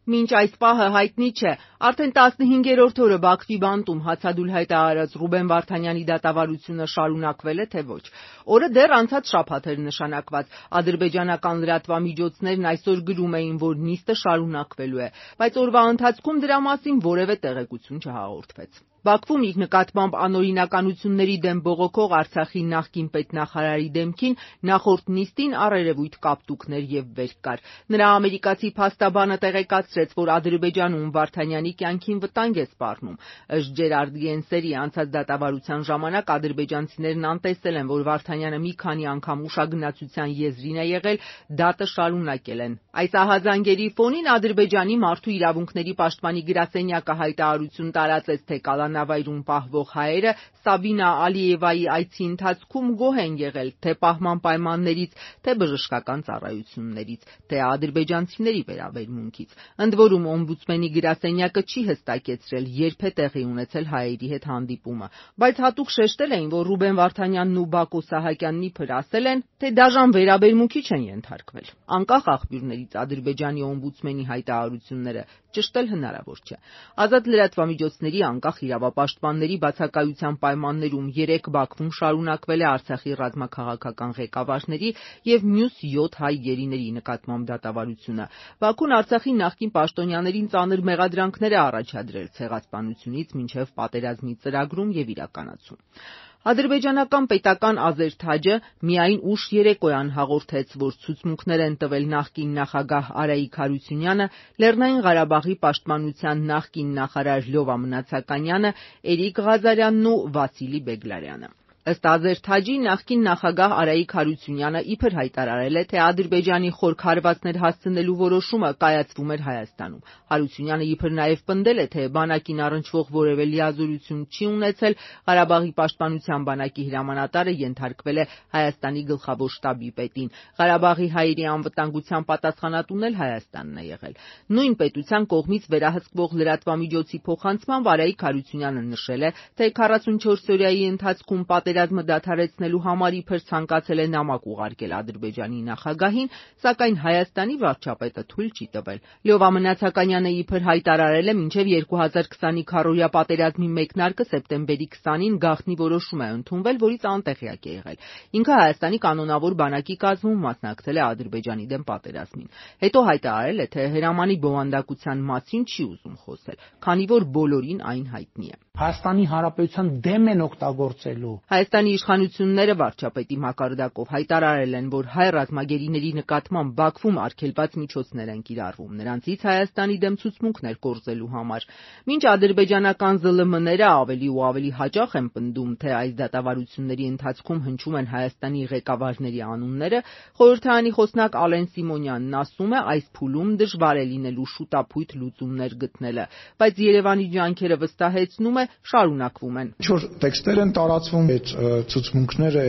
Մինչ այս պահը հայտնի չէ, արդեն 15-րդ օրը Բաքվի բանտում հացադուլ հայտարարած Ռուբեն Վարդանյանի դատավարությունը շարունակվել է, թե ոչ։ Օրը դեռ անցած շաբաթ էր նշանակված։ Ադրբեջանական լրատվամիջոցներն այսօր գրում էին, որ նիստը շարունակվելու է, բայց օրվա ընթացքում դրա մասին որևէ տեղեկություն չհաղորդվեց։ Բաքվում իր նկատմամբ անօրինականությունների դեմ բողոքող Արցախի նախկին պետնախարարի դեմքին նախորդ նիստին առերևույթ կապտուկներ եւ վեր կար։ Նրա ամերիկացի փաստաբանը տեղեկացրեց, որ Ադրբեջանում Վարդանյանի կյանքին վտանգ է սպառնում։ Ըստ Ջերարդ Գենսերի անցած դատավարության ժամանակ ադրբեջանցիներն անտեսել են, որ Վարդանյանը մի քանի անգամ ուշագնացության եզրին է եղել, դատը շարունակել են։ Այս ահազանգերի ֆոնին Ադրբեջանի մարդու իրավունքների պաշտպանի գրասենյակը հայտարարություն տարածեց, թե կալանավայրում պահվող հայերը Սաբինա Ալիևայի այցի ընթացքում գոհ են եղել թե պահման պայմաններից, թե բժշկական ծառայություններից, թե ադրբեջանցիների վերաբերմունքից։ Ընդ որում օմբուդսմենի գրասենյակը չի հստակեցրել, երբ է տեղի ունեցել հայերի հետ հանդիպումը, բայց հատուկ շեշտել էին, որ Ռուբեն Վարդանյանն ու Բակո Սահակյանն իբր ասել են, թե դաժան վերաբերմունքի չեն ենթարկվել։ Անկախ աղբյուրներից Ադրբեջանի օմբուդսմենի հայտարարությունները ճշտել հնարավոր չէ։ Ազատ լրատվամիջոցների անկախ իրավապաշտպանների բացակայության պայմաններում 3 Բաքվում շարունակվել է Արցախի ռազմաքաղաքական ղեկավարների եւ մյուս 7 հայ գերիների նկատմամբ դատավարությունը։ Բաքուն Արցախի նախկին պաշտոնյաներին ծանր մեղադրանքներ է առաջադրել ցեղասպանությունից մինչև պատերազմի ծրագրում եւ իրականացում։ Ադրբեջանական պետական Ազերթաջը միայն ուշ երեկոյան հաղորդեց, որ ցուցմունքներ են տվել նախկին նախագահ Արայիկ Հարությունյանը, Լեռնային Ղարաբաղի պաշտպանության նախկին նախարար Լյովա Մնացականյանը, Էրիկ Ղազարյանն ու Վասիլի Բեգլարյանը։ Ըստ Ազերթաջի նախկին նախագահ Արայիկ Հարությունյանը իբր հայտարարել է, թե Ադրբեջանի խոր քարվածներ հասցնելու որոշումը կայացվում էր Հայաստանում։ Հարությունյանը իբր նաև պնդել է, թե բանակին առնչվող որևէ լիազորություն չի ունեցել, Ղարաբաղի պաշտպանության բանակի հրամանատարը ենթարկվել է Հայաստանի գլխավոր շտաբի պետին։ Ղարաբաղի հայերի անվտանգության պատասխանատուն էլ Հայաստանն է եղել։ Նույն պետության կողմից վերահսկվող լրատվամիջոցի փոխանցմամբ Արայիկ Հարությունյանը նշել է, թե 44-օրյայի ընթացքում պատերազմը դադարեցնելու համար իբր ցանկացել է նամակ ուղարկել Ադրբեջանի նախագահին, սակայն Հայաստանի վարչապետը թույլ չի տվել։ Լյովա Մնացականյանը իբր հայտարարել է, մինչև 2020-ի քառօրյա պատերազմի մեկնարկը սեպտեմբերի 20-ին գաղտնի որոշում է ընդունվել, որից անտեղյակ է եղել։ Ինքը Հայաստանի կանոնավոր բանակի կազմում մասնակցել է Ադրբեջանի դեմ պատերազմին։ Հետո հայտարարել է, թե հրամանի բովանդակության մասին չի ուզում խոսել, քանի որ բոլորին այն հայտնի է։ Հայաստանի Հանրապետության դեմ են օգտագործելու։ Հայաստանի իշխանությունները վարչապետի մակարդակով հայտարարել են, որ հայ ռազմագերիների նկատմամբ Բաքվում արգելված միջոցներ են կիրառվում, նրանցից Հայաստանի դեմ ցուցմունքներ կորզելու համար։ Մինչ ադրբեջանական ԶԼՄ-ները ավելի ու ավելի հաճախ են պնդում, թե այս դատավարությունների ընթացքում հնչում են Հայաստանի ղեկավարների անունները, խորհրդարանի խոսնակ Ալեն Սիմոնյանն ասում է, այս փուլում դժվար է լինելու շուտափույթ լուծումներ գտնելը, բայց Երևանի ջանքերը վստահեցնում է, շարունակվում են։ Ինչ-որ տեքստեր են տարածվում, այդ ցուցմունքները,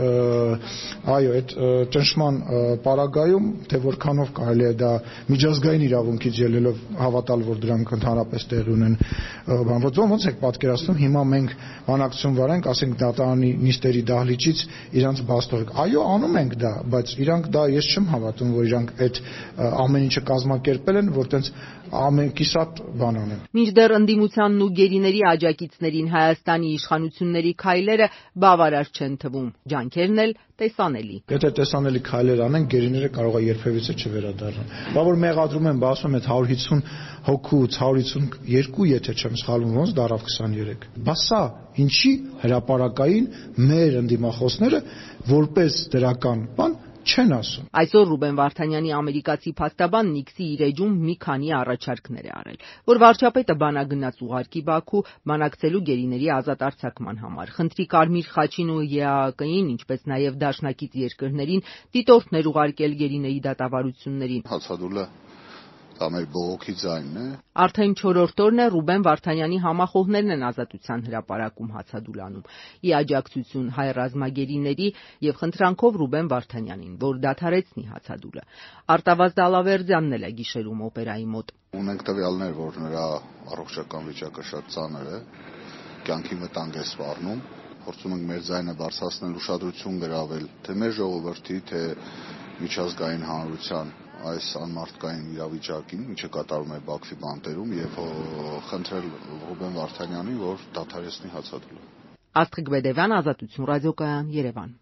այդ ճնշման պարագայում, թե որքանով կարելի է դա միջազգային իրավունքից ելնելով հավատալ, որ դրանք ընդհանրապես տեղի ունեն, ոնց եք պատկերացնում, հիմա մենք բանակցություն վարենք, ասենք դատարանի նիստերի դահլիճից իրանց բաց թողեք։ Այո, անում ենք դա, բայց իրանք դա ես չեմ հավատում, որ իրանք այդ ամեն ինչը կազմակերպել են, որ տենց ամենքիսատ բան անեն։ Մինչդեռ ընդդիմությանն ու գերիների աջակիցներին Հայաստանի իշխանությունների քայլերը բավարար չեն թվում, ջանքերն էլ տեսանելի։ Եթե տեսանելի քայլեր անեն, գերիները կարող է երբևիցե չվերադառնան։ Բա որ մեղադրում են, ասում են 150 հոգուց 152, եթե չեմ սխալվում, ոնց դարավ 23։ Բա սա ինչի հրապարակային մեր ընդդիմախոսները որպես դրական բան չեն ասում։ Այսօր Ռուբեն Վարդանյանի ամերիկացի փաստաբան Նիքսի իր էջում մի քանի առաջարկներ է արել, որ վարչապետը բանագնաց ուղարկի Բաքու բանակցելու գերիների ազատ արձակման համար, խնդրի Կարմիր խաչին ու ԵԱՀԿ-ին, ինչպես նաև դաշնակից երկրներին դիտորդներ ուղարկել գերիների դատավարություններին։ Հացադուլը դա մեր բողոքի ձայնն է։ Արդեն 4-րդ օրն է Ռուբեն Վարդանյանի համախոհներն են ազատության հրապարակում հացադուլանում՝ ի աջակցություն հայ ռազմագերիների եւ խնդրանքով Ռուբեն Վարդանյանին, որ դադարեցնի հացադուլը։ Արտավազդ Ալավերդյանն էլ է գիշերում օպերայի մոտ։ Ունենք տվյալներ, որ նրա առողջական վիճակը շատ ծանր է, կյանքի վտանգ է սպառնում։ Փորձում ենք մեր ձայնը բարձրացնել, ուշադրություն գրավել թե մեր ժողովրդի, թե միջազգային հանրության այս անմարդկային իրավիճակին, ինչը կատարում է Բաքվի բանտերում, եւ խնդրել Ռուբեն Վարդանյանին, որ դադարեցնի հացադուլը։ Աստղիկ Բեդևյան, Ազատություն ռադիոկայան, Երևան։